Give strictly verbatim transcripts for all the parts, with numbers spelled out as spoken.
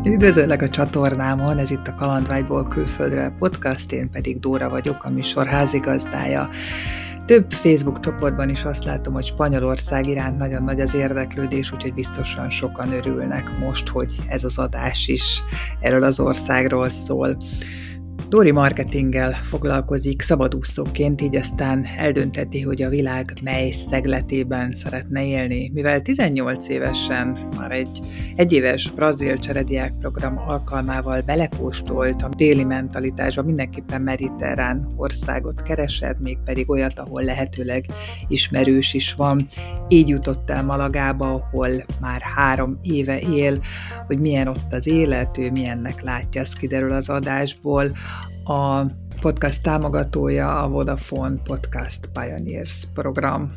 Üdvözöllek a csatornámon, ez itt a Kalandvágyból Külföldre podcast, én pedig Dóra vagyok, a műsor házigazdája. Több Facebook csoportban is azt látom, hogy Spanyolország iránt nagyon nagy az érdeklődés, úgyhogy biztosan sokan örülnek most, hogy ez az adás is erről az országról szól. Dóri marketinggel foglalkozik szabadúszóként, így aztán eldöntheti, hogy a világ mely szegletében szeretne élni. Mivel tizennyolc évesen már egy egyéves brazil cserediák program alkalmával belekóstolt a déli mentalitásba, mindenképpen mediterrán országot keresett, mégpedig olyat, ahol lehetőleg ismerős is van. Így jutott el Malagába, ahol már három éve él, hogy milyen ott az élet, ő milyennek látja, ez kiderül az adásból. A podcast támogatója a Vodafone Podcast Pioneers program.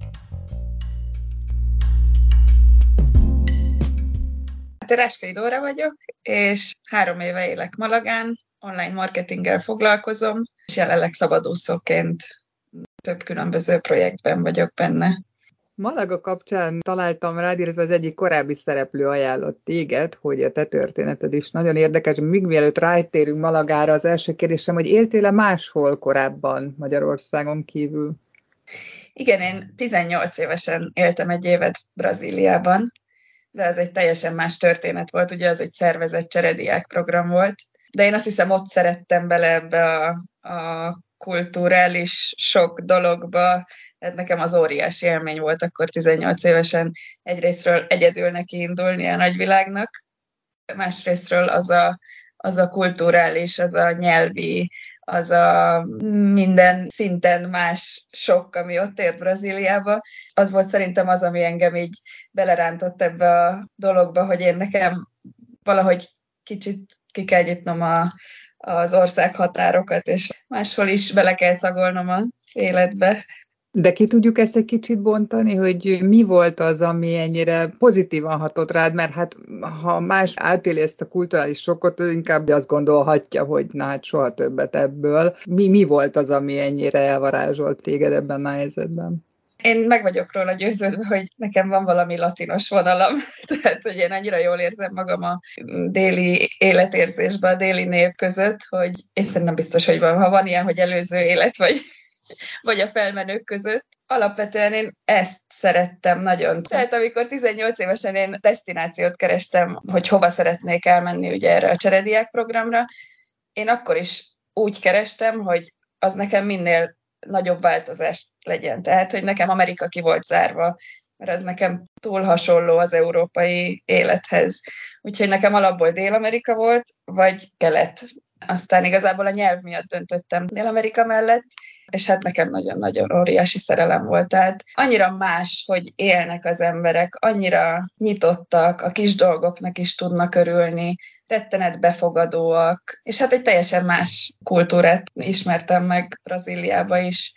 Teráskai Dóra vagyok, és három éve élek Malagán, online marketinggel foglalkozom, és jelenleg szabadúszóként több különböző projektben vagyok benne. Malaga kapcsán találtam rád, illetve az egyik korábbi szereplő ajánlott téged, hogy a te történeted is nagyon érdekes. Még mielőtt rátérünk Malagára, az első kérdésem, hogy éltél-e máshol korábban Magyarországon kívül? Igen, én tizennyolc évesen éltem egy évet Brazíliában, de az egy teljesen más történet volt, ugye az egy szervezett cserediák program volt, de én azt hiszem ott szerettem bele ebbe a, a kulturális sok dologba, tehát nekem az óriási élmény volt akkor tizennyolc évesen egyrésztről egyedül neki indulni a nagyvilágnak, másrésztről az a, az a kulturális, az a nyelvi, az a minden szinten más sok, ami ott ért Brazíliába. Az volt szerintem az, ami engem így belerántott ebbe a dologba, hogy én nekem valahogy kicsit ki kell nyitnom a, az ország határokat, és máshol is bele kell szagolnom az életbe. De ki tudjuk ezt egy kicsit bontani, hogy mi volt az, ami ennyire pozitívan hatott rád, mert hát ha más átéli ezt a kulturális sokkot, inkább azt gondolhatja, hogy na hát soha többet ebből. Mi, mi volt az, ami ennyire elvarázsolt téged ebben a helyzetben? Én meg vagyok róla győződve, hogy nekem van valami latinos vonalam, tehát hogy én annyira jól érzem magam a déli életérzésben, a déli nép között, hogy én szerintem biztos, hogy van, ha van ilyen, hogy előző élet, vagy vagy a felmenők között. Alapvetően én ezt szerettem nagyon. Tehát amikor tizennyolc évesen én desztinációt kerestem, hogy hova szeretnék elmenni ugye erre a cserediák programra, én akkor is úgy kerestem, hogy az nekem minél nagyobb változást legyen. Tehát, hogy nekem Amerika ki volt zárva, mert az nekem túl hasonló az európai élethez. Úgyhogy nekem alapból Dél-Amerika volt, vagy Kelet. Aztán igazából a nyelv miatt döntöttem Dél-Amerika mellett, és hát nekem nagyon-nagyon óriási szerelem volt. Tehát annyira más, hogy élnek az emberek, annyira nyitottak, a kis dolgoknak is tudnak örülni, rettenet befogadóak, és hát egy teljesen más kultúrát ismertem meg Brazíliába is.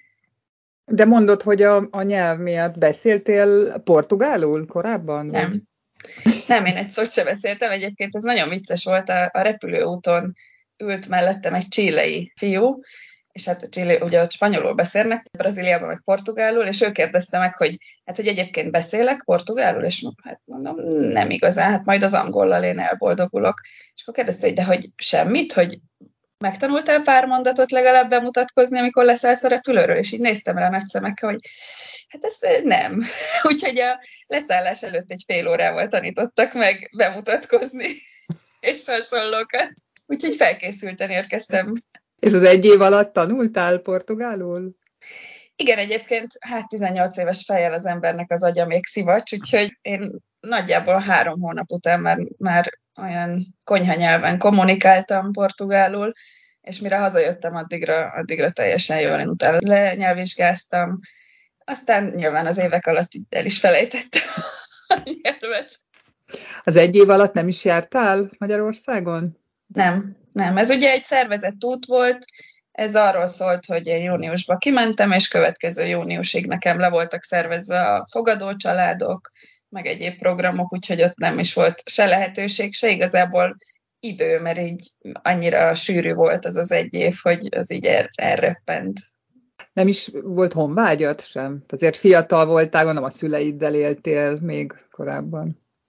De mondod, hogy a, a nyelv miatt beszéltél portugálul korábban? Nem. Vagy? Nem, én egy szót sem beszéltem. Egyébként ez nagyon vicces volt, a, a repülőúton ült mellettem egy chilei fiú, és hát a Chile, ugye ott spanyolul beszélnek, Brazíliában meg portugálul, és ő kérdezte meg, hogy hát, hogy egyébként beszélek portugálul, és hát mondom, nem igazán, hát majd az angollal én elboldogulok. És akkor kérdezte, hogy de hogy semmit, hogy megtanultál pár mondatot legalább bemutatkozni, amikor leszállsz a repülőről, és így néztem rá nagy szemekkel, hogy hát ezt nem. Úgyhogy a leszállás előtt egy fél órával tanítottak meg bemutatkozni, és hasonlókat. Úgyhogy felkészülten érkeztem. És az egy év alatt tanultál portugálul? Igen, egyébként hát tizennyolc éves fejjel az embernek az agya még szivacs, úgyhogy én nagyjából három hónap után már, már olyan konyhanyelven kommunikáltam portugálul, és mire hazajöttem, addigra, addigra teljesen jól, én utána lenyelvvizsgáztam. Aztán nyilván az évek alatt el is felejtettem a nyelvet. Az egy év alatt nem is jártál Magyarországon? Nem, nem. Ez ugye egy szervezett út volt, ez arról szólt, hogy én júniusban kimentem, és következő júniusig nekem le voltak szervezve a fogadócsaládok, meg egyéb programok, úgyhogy ott nem is volt se lehetőség, se igazából idő, mert így annyira sűrű volt az az egy év, hogy az így el, elröppent. Nem is volt honvágyat sem? Azért fiatal voltál, gondolom a szüleiddel éltél még korábban.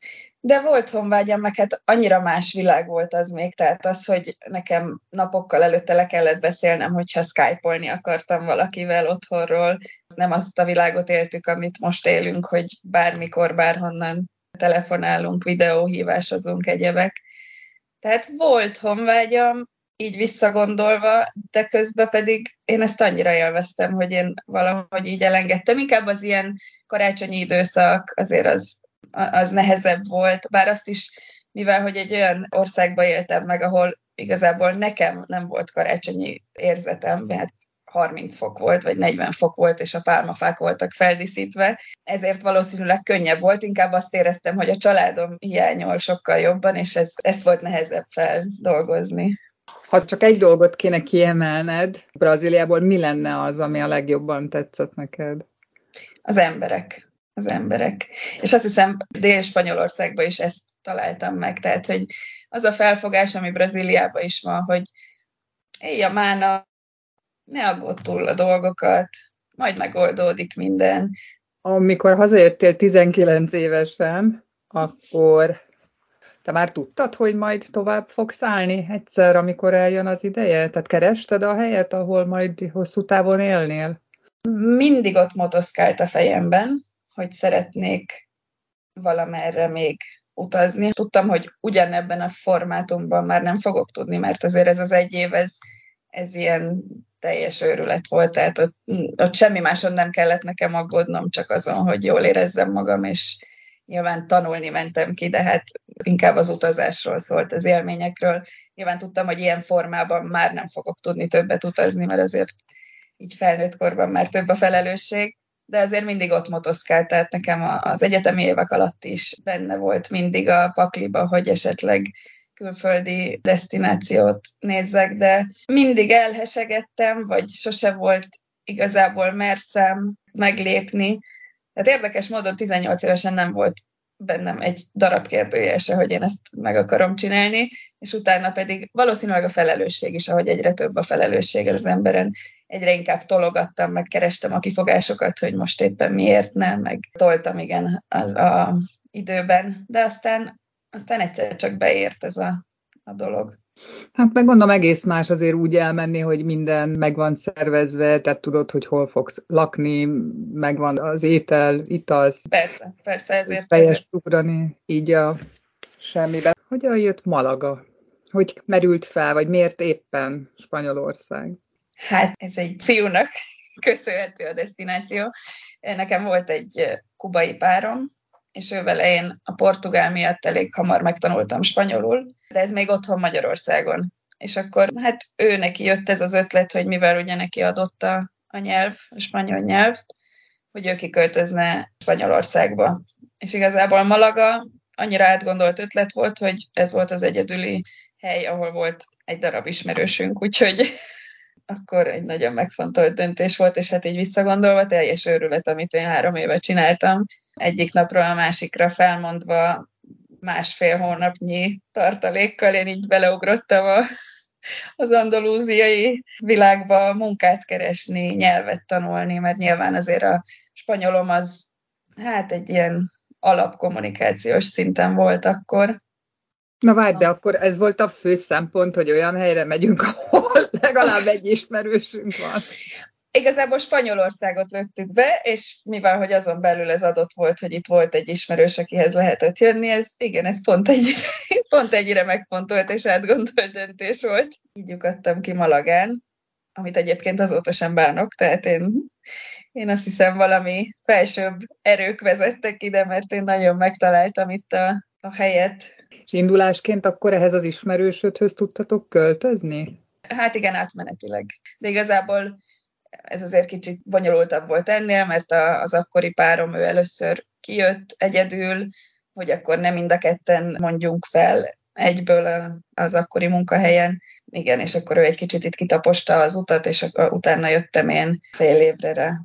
De volt honvágyam, meg hát annyira más világ volt az még, tehát az, hogy nekem napokkal előtte le kellett beszélnem, hogyha Skype-olni akartam valakivel otthonról. Nem azt a világot éltük, amit most élünk, hogy bármikor, bárhonnan telefonálunk, videóhívásozunk, egyebek. Tehát volt honvágyam, így visszagondolva, de közben pedig én ezt annyira élveztem, hogy én valahogy így elengedtem. Inkább az ilyen karácsonyi időszak azért az, az nehezebb volt, bár azt is, mivel hogy egy olyan országban éltem meg, ahol igazából nekem nem volt karácsonyi érzetem, mert harminc fok volt, vagy negyven fok volt, és a pálmafák voltak feldíszítve, ezért valószínűleg könnyebb volt, inkább azt éreztem, hogy a családom hiányol sokkal jobban, és ez, ezt volt nehezebb feldolgozni. Ha csak egy dolgot kéne kiemelned Brazíliából, mi lenne az, ami a legjobban tetszett neked? Az emberek. Az emberek. És azt hiszem, Dél-Spanyolországban is ezt találtam meg. Tehát, hogy az a felfogás, ami Brazíliában is van, hogy élj a mána, ne aggódj túl a dolgokat, majd megoldódik minden. Amikor hazajöttél tizenkilenc évesen, akkor te már tudtad, hogy majd tovább fogsz állni egyszer, amikor eljön az ideje? Tehát kerested a helyet, ahol majd hosszú távon élnél? Mindig ott motoszkált a fejemben, hogy szeretnék valamerre még utazni. Tudtam, hogy ugyanebben a formátumban már nem fogok tudni, mert azért ez az egy év, ez, ez ilyen teljes őrület volt, tehát ott, ott semmi máson nem kellett nekem aggódnom, csak azon, hogy jól érezzem magam, és nyilván tanulni mentem ki, de hát inkább az utazásról szólt, az élményekről. Nyilván tudtam, hogy ilyen formában már nem fogok tudni többet utazni, mert azért így felnőtt korban már több a felelősség, de azért mindig ott motoszkált, tehát nekem az egyetemi évek alatt is benne volt mindig a pakliba, hogy esetleg külföldi desztinációt nézzek, de mindig elhesegettem, vagy sose volt igazából merszem meglépni. Tehát érdekes módon tizennyolc évesen nem volt bennem egy darab kérdője se, hogy én ezt meg akarom csinálni, és utána pedig valószínűleg a felelősség is, ahogy egyre több a felelősség az emberen, egyre inkább tologattam, meg kerestem a kifogásokat, hogy most éppen miért nem, meg toltam igen az a időben, de aztán, aztán egyszer csak beért ez a, a dolog. Hát meg gondolom egész más azért úgy elmenni, hogy minden meg van szervezve, tehát tudod, hogy hol fogsz lakni, megvan az étel, italsz. Persze, persze, ezért. Fejest ugrani, így a semmibe. Hogyan jött Malaga? Hogy merült fel, vagy miért éppen Spanyolország? Hát ez egy fiúnak köszönhető a desztináció. Nekem volt egy kubai párom, és ő vele én a portugál miatt elég hamar megtanultam spanyolul, de ez még otthon Magyarországon. És akkor hát ő neki jött ez az ötlet, hogy mivel ugye neki adott a, a nyelv, a spanyol nyelv, hogy ő kiköltözne Spanyolországba. És igazából Malaga annyira átgondolt ötlet volt, hogy ez volt az egyedüli hely, ahol volt egy darab ismerősünk, úgyhogy akkor egy nagyon megfontolt döntés volt, és hát így visszagondolva teljes őrület, amit én három éve csináltam. Egyik napról a másikra felmondva másfél hónapnyi tartalékkal én így beleugrottam a, az andalúziai világba munkát keresni, nyelvet tanulni, mert nyilván azért a spanyolom az hát egy ilyen alapkommunikációs szinten volt akkor. Na várj, de akkor ez volt a fő szempont, hogy olyan helyre megyünk, ahol legalább egy ismerősünk van. Igazából Spanyolországot lőttük be, és mivel hogy azon belül ez adott volt, hogy itt volt egy ismerős, akihez lehetett jönni, ez igen, ez pont egyre, pont egyre megfontolt és átgondolt döntés volt. Így lyukadtam ki Malagán, amit egyébként azóta sem bánok, tehát én, én azt hiszem valami felsőbb erők vezettek ide, mert én nagyon megtaláltam itt a, a helyet. És indulásként akkor ehhez az ismerősödhöz tudtatok költözni? Hát igen, átmenetileg. De igazából ez azért kicsit bonyolultabb volt ennél, mert az akkori párom, ő először kijött egyedül, hogy akkor nem mind a ketten mondjunk fel egyből az akkori munkahelyen. Igen, és akkor ő egy kicsit itt kitaposta az utat, és utána jöttem én fél évre rá.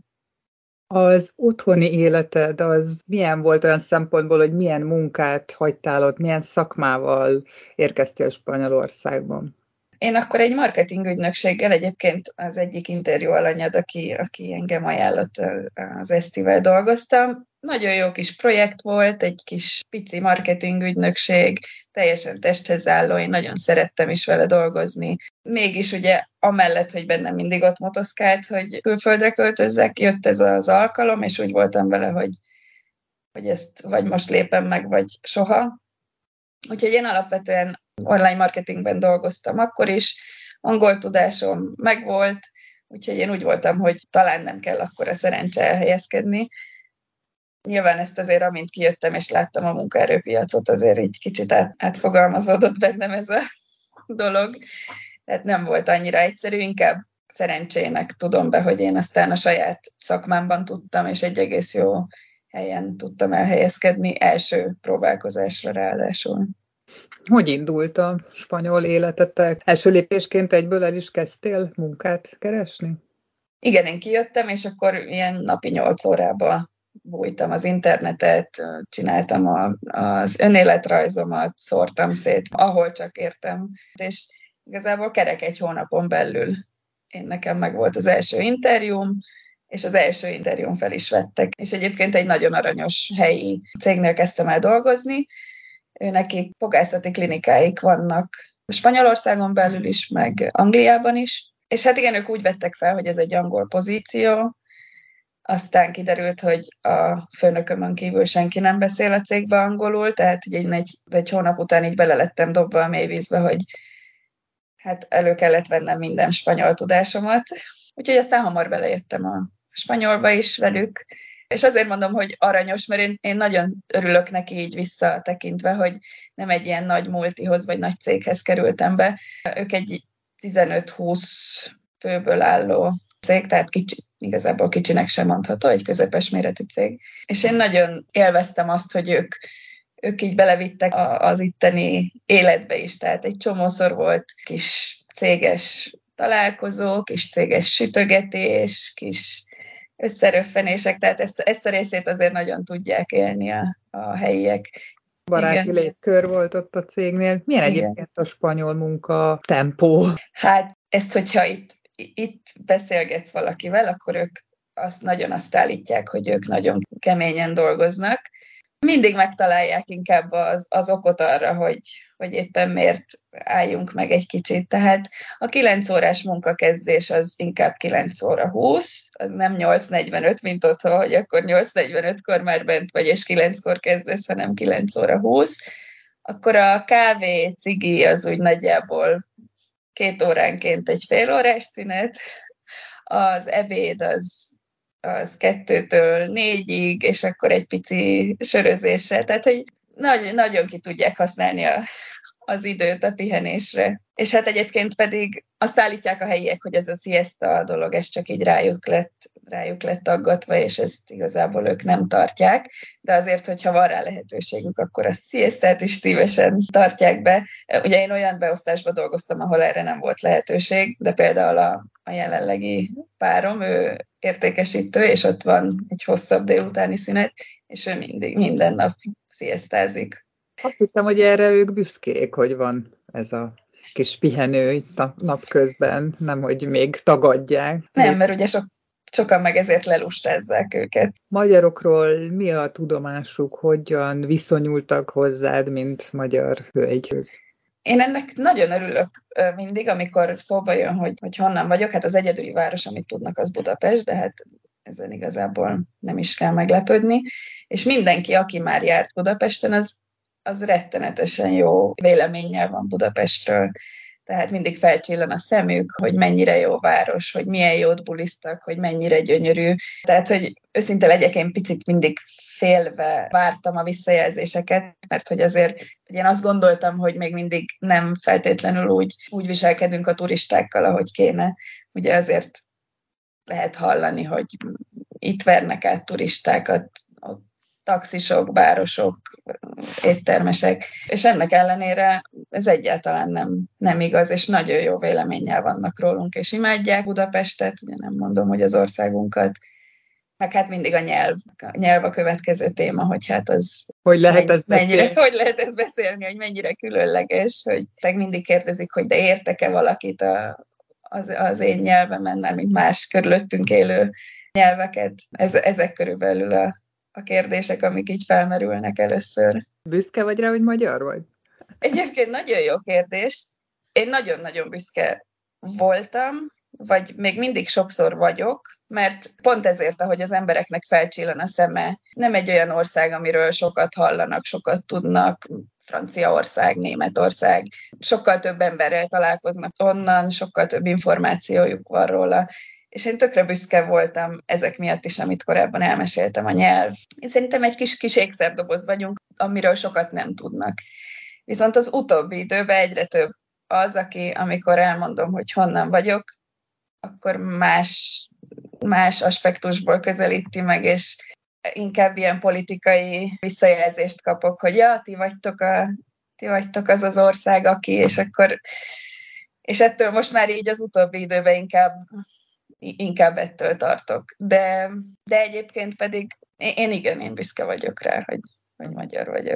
Az otthoni életed az milyen volt olyan szempontból, hogy milyen munkát hagytál ott, milyen szakmával érkeztél Spanyolországban? Én akkor egy marketing ügynökséggel, egyébként az egyik interjú alanyad, aki, aki engem ajánlott, az Esztivel dolgoztam. Nagyon jó kis projekt volt, egy kis pici marketing ügynökség, teljesen testhez álló, én nagyon szerettem is vele dolgozni. Mégis ugye amellett, hogy bennem mindig ott motoszkált, hogy külföldre költözzek, jött ez az alkalom, és úgy voltam vele, hogy, hogy ezt vagy most lépem meg, vagy soha. Úgyhogy én alapvetően online marketingben dolgoztam akkor is, angol tudásom megvolt, úgyhogy én úgy voltam, hogy talán nem kell akkor a szerencse elhelyezkedni. Nyilván ezt azért, amint kijöttem és láttam a munkaerőpiacot, azért így kicsit át, átfogalmazódott bennem ez a dolog. Tehát nem volt annyira egyszerű, inkább szerencsének tudom be, hogy én aztán a saját szakmámban tudtam, és egy egész jó helyen tudtam elhelyezkedni, első próbálkozásra ráadásul. Hogy indult a spanyol életetek? Első lépésként egyből el is kezdtél munkát keresni? Igen, én kijöttem, és akkor ilyen napi nyolc órába bújtam az internetet, csináltam a, az önéletrajzomat, szórtam szét, ahol csak értem. És igazából kerek egy hónapon belül én nekem meg volt az első interjúm, és az első interjún fel is vettek. És egyébként egy nagyon aranyos helyi cégnél kezdtem el dolgozni. Nekik fogászati klinikáik vannak Spanyolországon belül is, meg Angliában is. És hát igen, ők úgy vettek fel, hogy ez egy angol pozíció. Aztán kiderült, hogy a főnökömön kívül senki nem beszél a cégbe angolul, tehát így egy, egy hónap után így bele lettem dobva a mélyvízbe, hogy hát elő kellett vennem minden spanyol tudásomat. Úgyhogy aztán hamar belejöttem a spanyolba is velük. És azért mondom, hogy aranyos, mert én, én nagyon örülök neki így visszatekintve, hogy nem egy ilyen nagy multihoz vagy nagy céghez kerültem be. Ők egy tizenöt-húsz főből álló cég, tehát kicsi, igazából kicsinek sem mondható, egy közepes méretű cég. És én nagyon élveztem azt, hogy ők, ők így belevittek az itteni életbe is, tehát egy csomószor volt kis céges találkozó, kis céges sütögetés, kis összeröffenések, tehát ezt, ezt a részét azért nagyon tudják élni a, a helyiek. Baráti Igen. légkör volt ott a cégnél. Milyen Igen. egyébként a spanyol munka tempó? Hát ezt, hogyha itt, itt beszélgetsz valakivel, akkor ők azt, nagyon azt állítják, hogy ők nagyon keményen dolgoznak. Mindig megtalálják inkább az, az okot arra, hogy, hogy éppen miért álljunk meg egy kicsit. Tehát a kilenc órás munkakezdés az inkább kilenc óra húsz, az nem nyolc negyvenöt, mint otthon, hogy akkor nyolc negyvenötkor már bent vagy, és kilenckor kezdesz, hanem kilenc óra húsz. Akkor a kávé, cigi az úgy nagyjából két óránként egy fél órás szünet, az ebéd az az kettőtől négyig, és akkor egy pici sörözéssel. Tehát, hogy nagy, nagyon ki tudják használni a, az időt a pihenésre. És hát egyébként pedig azt állítják a helyiek, hogy ez a siesta dolog, ez csak így rájuk lett, rájuk lett aggatva, és ezt igazából ők nem tartják. De azért, hogyha van rá lehetőségük, akkor a siestát is szívesen tartják be. Ugye én olyan beosztásban dolgoztam, ahol erre nem volt lehetőség, de például a, a jelenlegi párom, ő értékesítő, és ott van egy hosszabb délutáni szünet, és ő mindig, minden nap sziasztázik. Azt hittem, hogy erre ők büszkék, hogy van ez a kis pihenő itt a napközben, nem, hogy még tagadják. Nem, mert ugye sok, sokan meg ezért lelustázzák őket. Magyarokról mi a tudomásuk, hogyan viszonyultak hozzád, mint magyar hölgyhöz? Én ennek nagyon örülök mindig, amikor szóba jön, hogy, hogy honnan vagyok. Hát az egyedüli város, amit tudnak, az Budapest, de hát ezen igazából nem is kell meglepődni. És mindenki, aki már járt Budapesten, az, az rettenetesen jó véleménnyel van Budapestről. Tehát mindig felcsillan a szemük, hogy mennyire jó város, hogy milyen jót bulisztak, hogy mennyire gyönyörű. Tehát, hogy őszinte legyek, én picit mindig félve vártam a visszajelzéseket, mert hogy azért hogy én azt gondoltam, hogy még mindig nem feltétlenül úgy, úgy viselkedünk a turistákkal, ahogy kéne. Ugye azért lehet hallani, hogy itt vernek át turistákat, ott taxisok, bárosok, éttermesek, és ennek ellenére ez egyáltalán nem, nem igaz, és nagyon jó véleménnyel vannak rólunk, és imádják Budapestet, ugye nem mondom, hogy az országunkat, meg hát mindig a nyelv, a nyelv a következő téma, hogy hát az Hogy lehet ezt mennyire, beszélni? hogy lehet ezt beszélni, hogy mennyire különleges, hogy mindig kérdezik, hogy de értek-e valakit a, az, az én nyelvemen, mert mint más körülöttünk élő nyelveket. Ez, ezek körülbelül a, a kérdések, amik így felmerülnek először. Büszke vagy rá, hogy magyar vagy? Egyébként nagyon jó kérdés. Én nagyon-nagyon büszke voltam, vagy még mindig sokszor vagyok, mert pont ezért, ahogy az embereknek felcsillan a szeme, nem egy olyan ország, amiről sokat hallanak, sokat tudnak, Franciaország, Németország, sokkal több emberrel találkoznak onnan, sokkal több információjuk van róla, és én tökre büszke voltam ezek miatt is, amit korábban elmeséltem, a nyelv. Én szerintem egy kis, kis ékszerdoboz vagyunk, amiről sokat nem tudnak. Viszont az utóbbi időben egyre több az, aki, amikor elmondom, hogy honnan vagyok, akkor más, más aspektusból közelíti meg, és inkább ilyen politikai visszajelzést kapok, hogy ja, ti vagytok, a, ti vagytok az az ország, aki, és akkor, és ettől most már így az utóbbi időben inkább, inkább ettől tartok. De, de egyébként pedig én igen, én büszke vagyok rá, hogy, hogy magyar vagyok.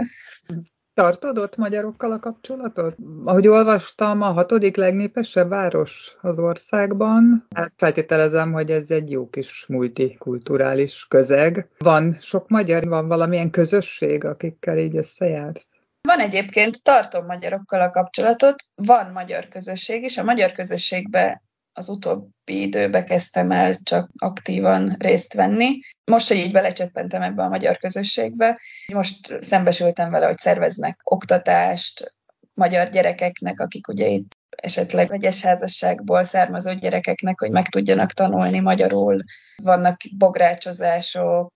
Tartod ott magyarokkal a kapcsolatot? Ahogy olvastam, a hatodik legnépesebb város az országban. Hát feltételezem, hogy ez egy jó kis multikulturális közeg. Van sok magyar, van valamilyen közösség, akikkel így összejársz? Van egyébként, tartom magyarokkal a kapcsolatot, van magyar közösség is. A magyar közösségben az utóbbi időben kezdtem el csak aktívan részt venni. Most, hogy így belecsöppentem ebbe a magyar közösségbe, most szembesültem vele, hogy szerveznek oktatást magyar gyerekeknek, akik ugye itt esetleg vegyes házasságból származó gyerekeknek, hogy meg tudjanak tanulni magyarul. Vannak bográcsozások,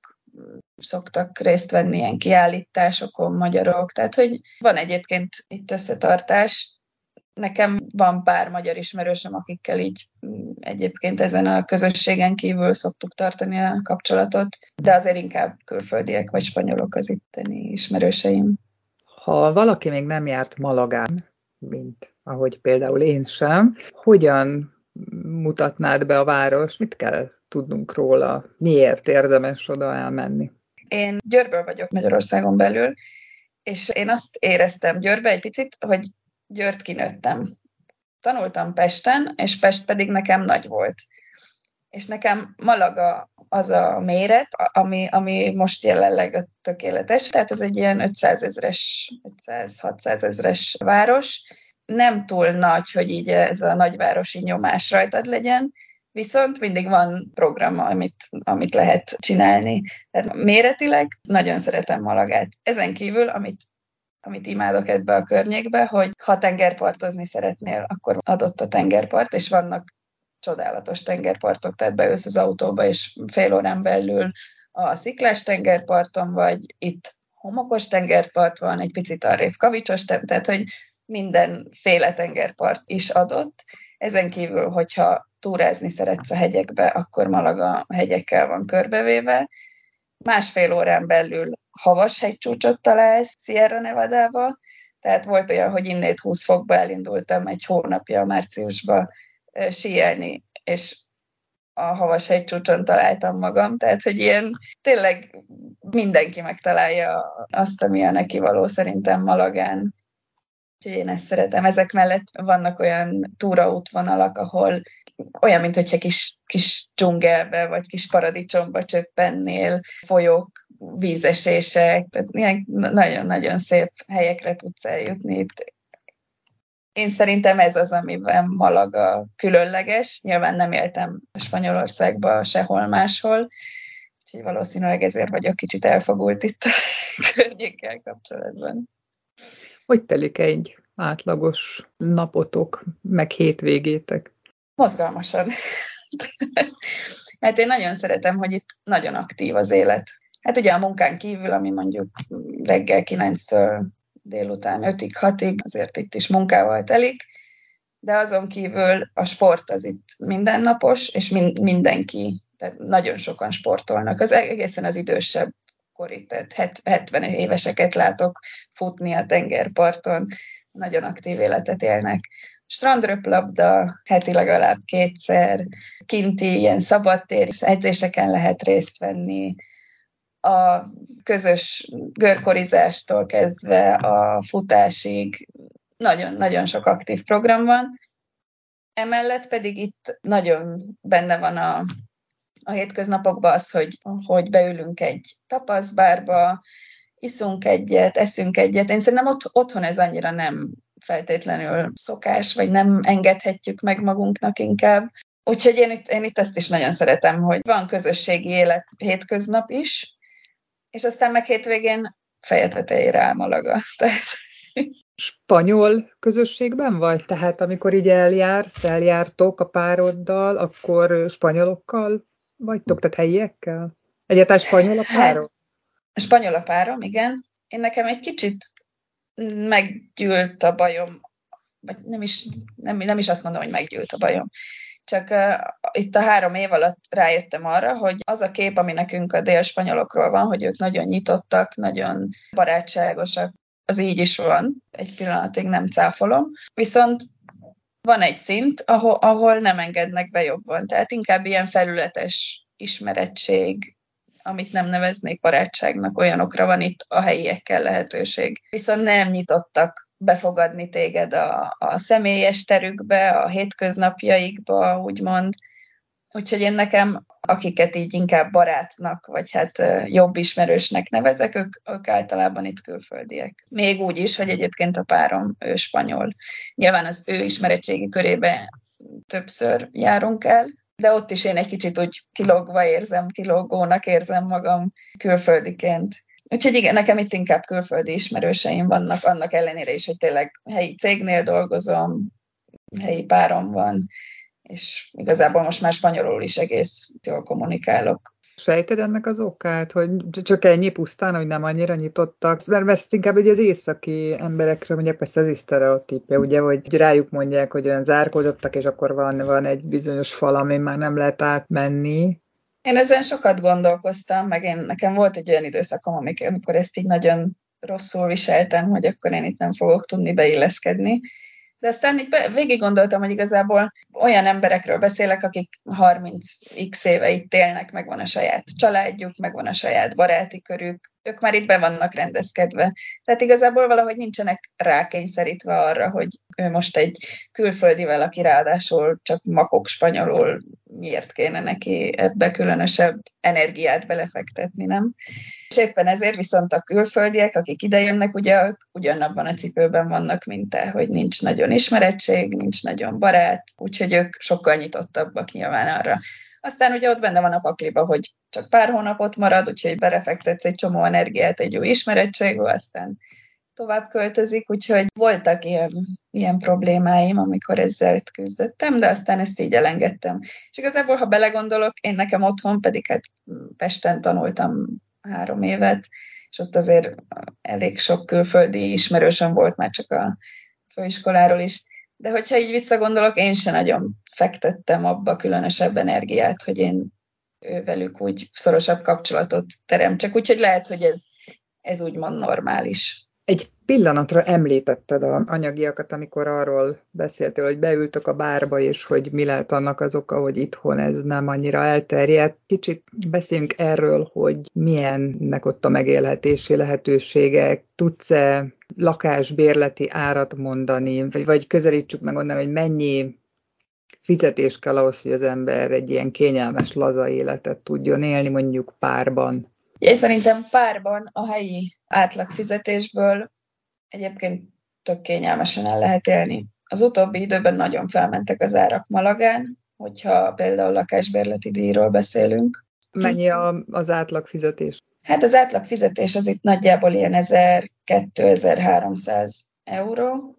szoktak részt venni ilyen kiállításokon magyarok, tehát hogy van egyébként itt összetartás. Nekem van pár magyar ismerősöm, akikkel így egyébként ezen a közösségen kívül szoktuk tartani a kapcsolatot, de azért inkább külföldiek vagy spanyolok az itteni ismerőseim. Ha valaki még nem járt Malagán, mint ahogy például én sem, hogyan mutatnád be a város? Mit kell tudnunk róla? Miért érdemes oda elmenni? Én Győrből vagyok Magyarországon belül, és én azt éreztem Győrbe egy picit, hogy Győrt kinőttem. Tanultam Pesten, és Pest pedig nekem nagy volt. És nekem Malaga az a méret, ami, ami most jelenleg tökéletes. Tehát ez egy ilyen ötszázezres, ötszáz-hatszáz ezres város. Nem túl nagy, hogy így ez a nagyvárosi nyomás rajtad legyen, viszont mindig van program, amit, amit lehet csinálni. Tehát méretileg nagyon szeretem Malagát. Ezen kívül, amit amit imádok ebbe a környékbe, hogy ha tengerpartozni szeretnél, akkor adott a tengerpart, és vannak csodálatos tengerpartok, tehát beülsz az autóba, és fél órán belül a sziklás tengerparton vagy, itt homokos tengerpart van, egy picit arrébb kavicsos, tehát hogy mindenféle tengerpart is adott. Ezen kívül, hogyha túrázni szeretsz a hegyekbe, akkor Malaga hegyekkel van körbevéve. Másfél órán belül havas hegycsúcsot találsz Sierra Nevadába, tehát volt olyan, hogy innét húsz fokba elindultam egy hónapja, márciusba síelni, és a havas hegycsúcson találtam magam, tehát hogy ilyen tényleg mindenki megtalálja azt, ami a neki való szerintem Malagán. Úgyhogy én ezt szeretem. Ezek mellett vannak olyan túraútvonalak, ahol olyan, mint hogyha kis, kis dzsungelbe, vagy kis paradicsomba csöppennél, folyók, vízesések, tehát ilyen nagyon-nagyon szép helyekre tudsz eljutni itt. Én szerintem ez az, amiben Malaga különleges. Nyilván nem éltem Spanyolországban sehol máshol, úgyhogy valószínűleg ezért vagyok kicsit elfogult itt a környékkel kapcsolatban. Hogy telik egy átlagos napotok, meg hétvégétek? Mozgalmasan. Hát én nagyon szeretem, hogy itt nagyon aktív az élet. Hát ugye a munkán kívül, ami mondjuk reggel kilenctől délután ötig, hatig, azért itt is munkával telik, de azon kívül a sport az itt mindennapos, és min- mindenki, tehát nagyon sokan sportolnak. Az egészen az idősebb korig, tehát hetven éveseket látok futni a tengerparton, nagyon aktív életet élnek. Strandröplabda, heti legalább kétszer, kinti ilyen szabadtér edzéseken lehet részt venni, a közös görkorizástól kezdve a futásig nagyon-nagyon sok aktív program van. Emellett pedig itt nagyon benne van a, a hétköznapokban az, hogy, hogy beülünk egy tapaszbárba, iszunk egyet, eszünk egyet. Én szerintem ott, otthon ez annyira nem feltétlenül szokás, vagy nem engedhetjük meg magunknak inkább. Úgyhogy én itt, én itt ezt is nagyon szeretem, hogy van közösségi élet hétköznap is, és aztán meg hétvégén feje tetejére áll Malaga. Tehát... Spanyol közösségben vagy? Tehát amikor így eljársz, eljártok a pároddal, akkor spanyolokkal vagytok, tehát helyiekkel? Egyáltalán spanyol a párom? Hát, spanyol a párom, igen. Én nekem egy kicsit meggyűlt a bajom, vagy nem is, nem, nem is azt mondom, hogy meggyűlt a bajom. Csak uh, itt a három év alatt rájöttem arra, hogy az a kép, ami nekünk a dél-spanyolokról van, hogy ők nagyon nyitottak, nagyon barátságosak, az így is van, egy pillanatig nem cáfolom. Viszont van egy szint, ahol, ahol nem engednek be jobban. Tehát inkább ilyen felületes ismerettség, amit nem neveznék barátságnak, olyanokra van itt a helyiekkel lehetőség. Viszont nem nyitottak befogadni téged a, a személyes terükbe, a hétköznapjaikba, úgymond. Úgyhogy én nekem, akiket így inkább barátnak, vagy hát jobb ismerősnek nevezek, ők, ők általában itt külföldiek. Még úgy is, hogy egyébként a párom ő spanyol. Nyilván az ő ismeretségi körébe többször járunk el, de ott is én egy kicsit úgy kilógva érzem, kilógónak érzem magam külföldiként. Úgyhogy igen, nekem itt inkább külföldi ismerőseim vannak, annak ellenére is, hogy tényleg helyi cégnél dolgozom, helyi párom van, és igazából most már spanyolul is egész jól kommunikálok. Sejted ennek az okát, hogy csak ennyi pusztán, hogy nem annyira nyitottak? Mert ezt inkább ugye az északi emberekről mondják, persze ez is sztereotípja, ugye, hogy rájuk mondják, hogy olyan zárkózottak, és akkor van, van egy bizonyos fal, amin már nem lehet átmenni. Én ezen sokat gondolkoztam, meg én, nekem volt egy olyan időszakom, amikor ezt így nagyon rosszul viseltem, hogy akkor én itt nem fogok tudni beilleszkedni. De aztán így végig gondoltam, hogy igazából olyan emberekről beszélek, akik harminc x éve itt élnek, meg van a saját családjuk, meg van a saját baráti körük, ők már itt be vannak rendezkedve. Tehát igazából valahogy nincsenek rákényszerítve arra, hogy ő most egy külföldivel, aki ráadásul csak makok spanyolul, miért kéne neki ebbe különösebb energiát belefektetni, nem? És éppen ezért viszont a külföldiek, akik idejönnek, ugye ők ugyanabban a cipőben vannak, mint te, hogy nincs nagyon ismerettség, nincs nagyon barát, úgyhogy ők sokkal nyitottabbak nyilván arra. Aztán ugye ott benne van a pakliba, hogy csak pár hónapot marad, úgyhogy berefektetsz egy csomó energiát egy új ismerettségbe, aztán tovább költözik, úgyhogy voltak ilyen, ilyen problémáim, amikor ezzel küzdöttem, de aztán ezt így elengedtem. És igazából, ha belegondolok, én nekem otthon pedig hát Pesten tanultam három évet, és ott azért elég sok külföldi ismerősöm volt már csak a főiskoláról is. De hogyha így visszagondolok, én sem nagyon fektettem abba különösebb energiát, hogy én velük úgy szorosabb kapcsolatot teremtsek. Úgyhogy lehet, hogy ez, ez úgymond normális. Egy pillanatra említetted az anyagiakat, amikor arról beszéltél, hogy beültök a bárba, és hogy mi lehet annak az oka, hogy itthon ez nem annyira elterjedt. Kicsit beszéljünk erről, hogy milyennek ott a megélhetési lehetőségek. Tudsz-e lakásbérleti árat mondani, vagy, vagy közelítsük meg onnan, hogy mennyi fizetés kell ahhoz, hogy az ember egy ilyen kényelmes, laza életet tudjon élni, mondjuk párban? Én szerintem párban a helyi átlagfizetésből egyébként tök kényelmesen el lehet élni. Az utóbbi időben nagyon felmentek az árak Malagán, hogyha például lakásbérleti díjról beszélünk. Mennyi a, az átlagfizetés? Hát az átlagfizetés az itt nagyjából ilyen ezer-kétezer-háromszáz euró,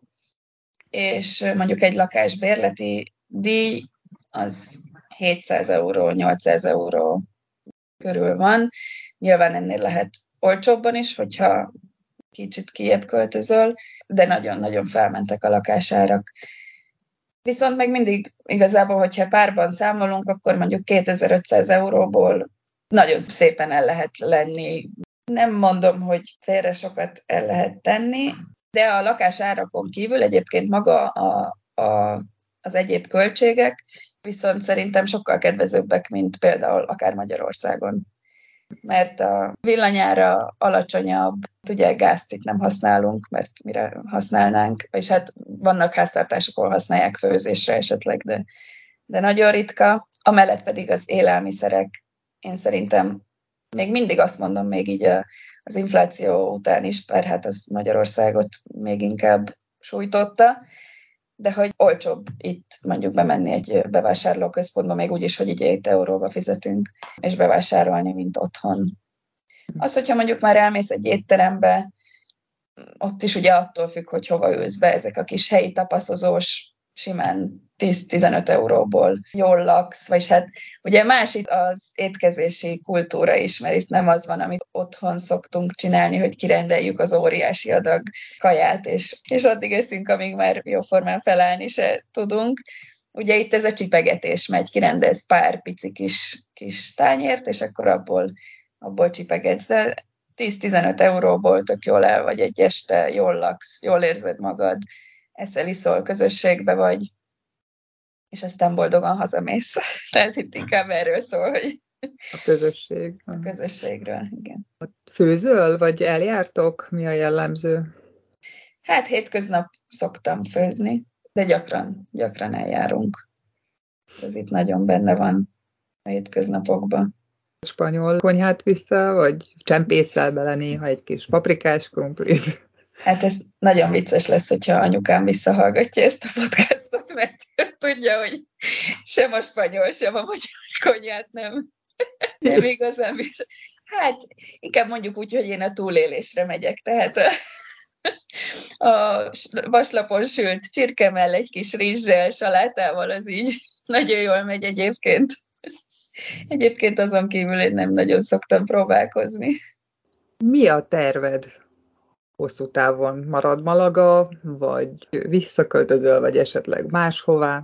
és mondjuk egy lakásbérleti díj az hétszáz euró, nyolcszáz euró körül van. Nyilván ennél lehet olcsóbban is, hogyha kicsit kijebb költözöl, de nagyon-nagyon felmentek a lakásárak. Viszont meg mindig igazából, hogyha párban számolunk, akkor mondjuk kétezer-ötszáz euróból nagyon szépen el lehet lenni. Nem mondom, hogy félre sokat el lehet tenni, de a lakásárakon kívül egyébként maga a, a, az egyéb költségek viszont szerintem sokkal kedvezőbbek, mint például akár Magyarországon. mert a villanyára alacsonyabb, ugye gázt itt nem használunk, mert mire használnánk, és hát vannak háztartások, ahol használják főzésre esetleg, de, de nagyon ritka. Amellett pedig az élelmiszerek, én szerintem még mindig azt mondom, még így az infláció után is, bár hát az Magyarországot még inkább sújtotta, de hogy olcsóbb itt mondjuk bemenni egy bevásárlóközpontba, még úgy is, hogy így hét euróba fizetünk, és bevásárolni, mint otthon. Az, hogyha mondjuk már elmész egy étterembe, ott is ugye attól függ, hogy hova ülsz be, ezek a kis helyi tapaszozós, simán tíz-tizenöt euróból jól laksz, vagy hát ugye más itt az étkezési kultúra is, mert itt nem az van, amit otthon szoktunk csinálni, hogy kirendeljük az óriási adag kaját, és, és addig eszünk, amíg már jóformán felállni se tudunk. Ugye itt ez a csipegetés megy, kirendelsz pár pici kis, kis tányért, és akkor abból, abból csipegetsz. De tíz-tizenöt euróból tök jól el vagy egy este, jól laksz, jól érzed magad, eszel, iszol, közösségbe vagy, és aztán boldogan hazamész. Tehát itt inkább erről szól, hogy a közösség. A közösségről, igen. Főzöl, vagy eljártok? Mi a jellemző? Hát hétköznap szoktam főzni, de gyakran, gyakran eljárunk. Ez itt nagyon benne van a hétköznapokban. Spanyol konyhát vissza, vagy csempészel bele néha egy kis paprikás krumplit? Hát ez nagyon vicces lesz, hogyha anyukám visszahallgatja ezt a podcastot, mert tudja, hogy sem a spanyol, sem a magyar konyhát nem, nem igazán vissza. Hát inkább mondjuk úgy, hogy én a túlélésre megyek, tehát a, a vaslapon sült csirkemell egy kis rizssel, salátával, az így nagyon jól megy egyébként. Egyébként azon kívül én nem nagyon szoktam próbálkozni. Mi a terved? Hosszú távon marad Malaga, vagy visszaköltözöl, vagy esetleg máshová?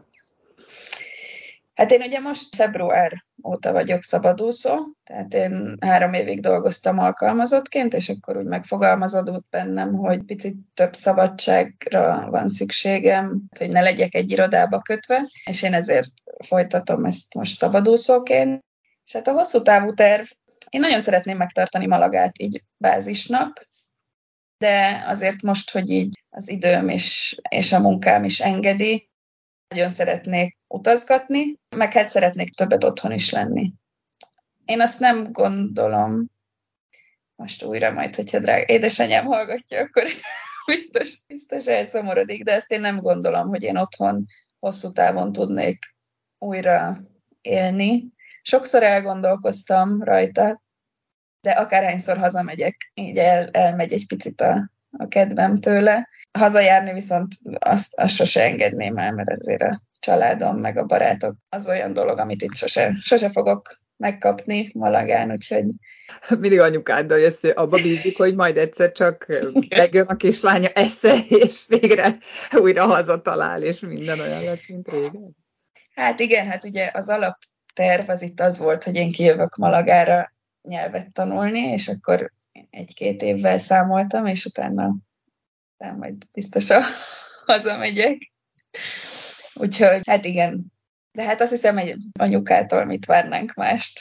Hát én ugye most február óta vagyok szabadúszó, tehát én három évig dolgoztam alkalmazottként, és akkor úgy megfogalmazódott bennem, hogy picit több szabadságra van szükségem, hogy ne legyek egy irodába kötve, és én ezért folytatom ezt most szabadúszóként. És hát a hosszú távú terv, én nagyon szeretném megtartani Malagát így bázisnak, de azért most, hogy így az időm is, és a munkám is engedi, nagyon szeretnék utazgatni, meg hát szeretnék többet otthon is lenni. Én azt nem gondolom, most újra majd, hogyha drága édesanyám hallgatja, akkor biztos, biztos elszomorodik, de ezt én nem gondolom, hogy én otthon hosszú távon tudnék újra élni. Sokszor elgondolkoztam rajta, de akárhányszor hazamegyek, így el, elmegy egy picit a, a kedvem tőle. Hazajárni viszont azt, azt sose engedném el, mert azért a családom, meg a barátok az olyan dolog, amit itt sose, sose fogok megkapni Malagán, úgyhogy... Mindig anyukáddal jössz, abba bízik, hogy majd egyszer csak megjön a kislánya esze, és végre újra hazatalál, és minden olyan lesz, mint régen. Hát igen, hát ugye az alapterv az itt az volt, hogy én kijövök Malagára nyelvet tanulni, és akkor egy-két évvel számoltam, és utána, utána majd biztosan hazamegyek. Úgyhogy, hát igen. De hát azt hiszem, hogy anyukától mit várnánk mást.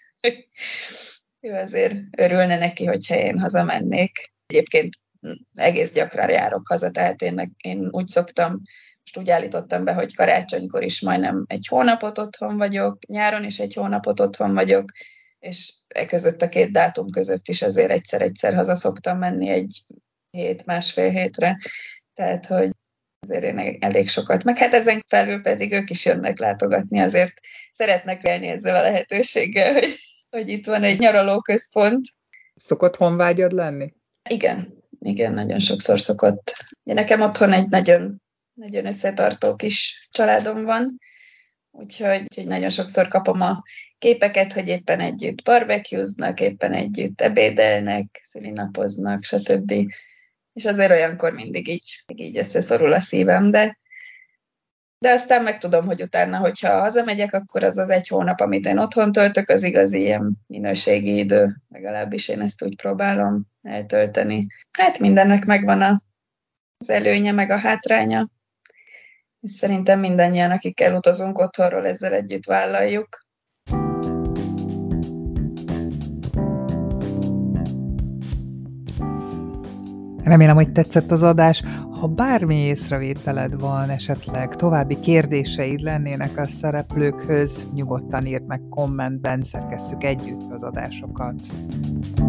Ő azért örülne neki, hogyha én hazamennék. Egyébként egész gyakran járok haza, tehát én, én úgy szoktam, most úgy állítottam be, hogy karácsonykor is majdnem egy hónapot otthon vagyok, nyáron is egy hónapot otthon vagyok, és e között a két dátum között is azért egyszer-egyszer haza szoktam menni egy hét, másfél hétre. Tehát, hogy azért én elég sokat. Meg hát ezen felül pedig ők is jönnek látogatni, azért szeretnek élni ezzel a lehetőséggel, hogy, hogy itt van egy nyaralóközpont. Szokott honvágyad lenni? Igen, igen, nagyon sokszor szokott. Ugye nekem otthon egy nagyon, nagyon összetartó kis családom van, úgyhogy, úgyhogy nagyon sokszor kapom a képeket, hogy éppen együtt barbecueznak, éppen együtt ebédelnek, szülinapoznak, stb. És azért olyankor mindig így, így összeszorul a szívem, de, de aztán megtudom, hogy utána, hogyha hazamegyek, akkor az az egy hónap, amit én otthon töltök, az igazi ilyen minőségi idő, legalábbis én ezt úgy próbálom eltölteni. Hát mindennek megvan az előnye, meg a hátránya. És szerintem mindannyian, akikkel utazunk otthonról, ezzel együtt vállaljuk. Remélem, hogy tetszett az adás. Ha bármi észrevételed van, esetleg további kérdéseid lennének a szereplőkhöz, nyugodtan írd meg kommentben, szerkesszük együtt az adásokat.